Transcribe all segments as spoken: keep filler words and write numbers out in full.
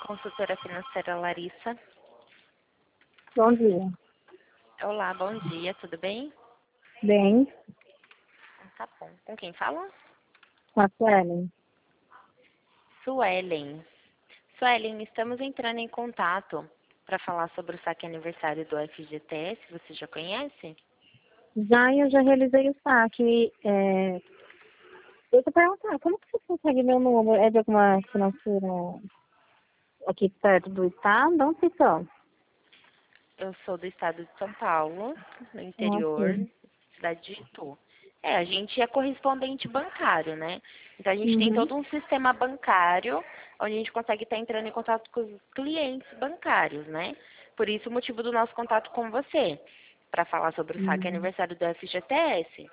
consultora financeira Larissa. Bom dia. Olá, bom dia, tudo bem? Bem, Tá bom. Com quem fala? com a Suelen. Suelen. Suelen, estamos entrando em contato para falar sobre o saque aniversário do F G T S. Você já conhece? Já eu já realizei o saque. É... Eu te perguntar, como que você consegue meu número? É de alguma financeira aqui perto do estado? Onde vocês são? Eu sou do estado de São Paulo, no Ah, interior, sim. cidade de Itu. É, a gente é correspondente bancário, né? Então a gente tem Uhum. todo um sistema bancário onde a gente consegue estar entrando em contato com os clientes bancários, né? Por isso o motivo do nosso contato com você, para falar sobre o saque Uhum. aniversário do F G T S.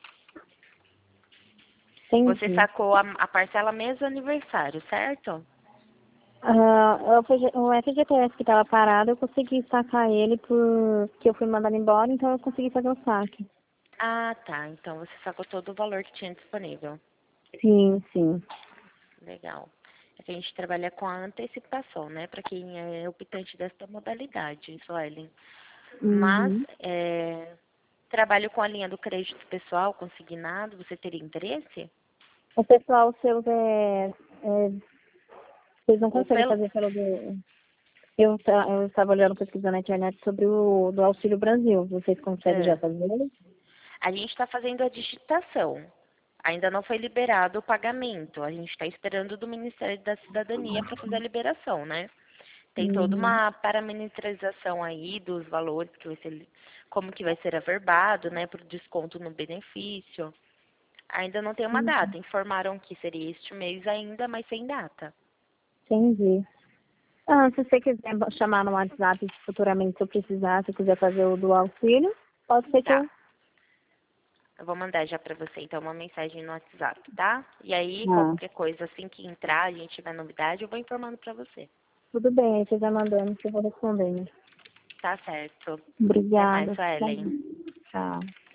Você Entendi. sacou a, a parcela mês do aniversário, certo? Ah, o F G o F G T S que estava parado, eu consegui sacar ele porque eu fui mandada embora, então eu consegui fazer o saque. Ah, tá. Então você sacou todo o valor que tinha disponível. Sim, sim. Legal. É que a gente trabalha com a antecipação, né? Para quem é optante desta modalidade, Suelen. Mas, Uhum. é, trabalho com a linha do crédito pessoal consignado. Você teria interesse? O pessoal seu é, é, vocês não Ou conseguem pelo... fazer pelo do. Eu, ta- eu estava olhando, pesquisando na internet sobre o do Auxílio Brasil. Vocês conseguem já É, fazer ele? a gente está fazendo a digitação. Ainda não foi liberado o pagamento. A gente está esperando do Ministério da Cidadania para fazer a liberação, né? Tem toda Uhum. uma parametrização aí dos valores que vai ser, como que vai ser averbado, né, para o desconto no benefício. Ainda não tem uma Uhum. data. Informaram que seria este mês ainda, mas sem data. Entendi. Ah, se você quiser chamar no WhatsApp futuramente, se eu precisar, se eu quiser fazer o do auxílio, pode ser que Tá. eu. Eu vou mandar já para você, então, uma mensagem no WhatsApp, tá? E aí, Ah, qualquer coisa, assim que entrar, a gente tiver novidade, eu vou informando para você. tudo bem, aí você vai mandando que eu vou respondendo. Tá certo. Até mais, Obrigada. Tchau. Ellen. Tchau.